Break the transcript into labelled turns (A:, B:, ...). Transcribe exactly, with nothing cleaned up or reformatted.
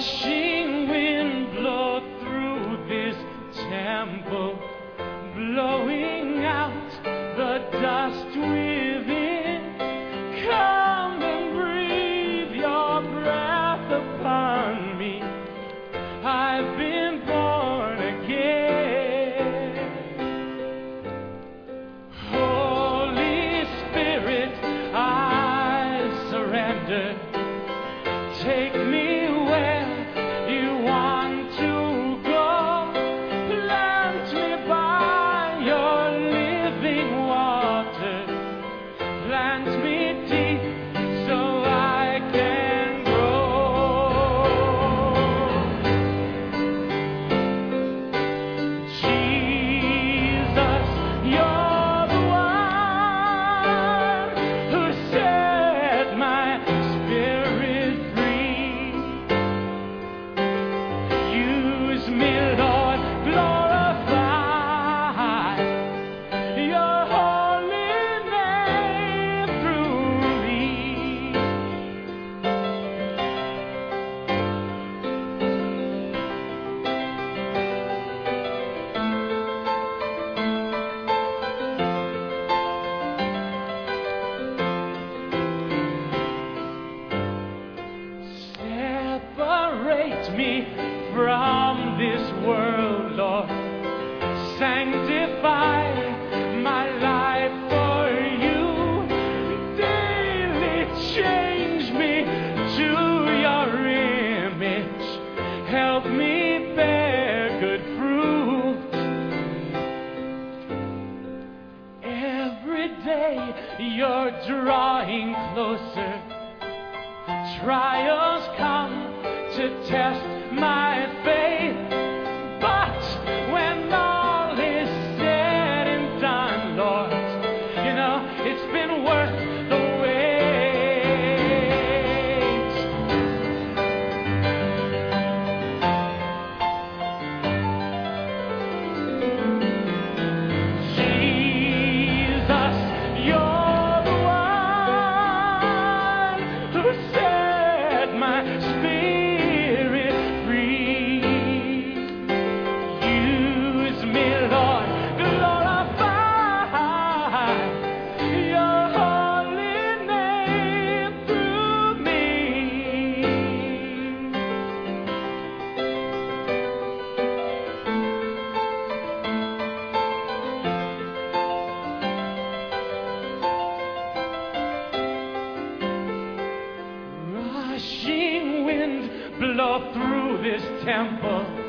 A: Rushing wind, blow through this temple, blowing out the dust within. Come and breathe your breath upon me. I've been born again. Holy Spirit, I surrender. Take me where you want to go. Plant me by your living water. Plant me deep so I can grow. Jesus, you're the one who set my spirit free. Use me, Lord, glorify your holy name through me. Separate me from this world, Lord. Sanctify my life for you. Daily change me to your image. Help me bear good fruit. Every day you're drawing closer. Trials come to test my faith, but when all is said and done, Lord, you know, it's been worth the wait. Jesus, you're the one who set my spirit free. Use me, Lord, glorify your holy name through me. Rushing wind, blow through this temple,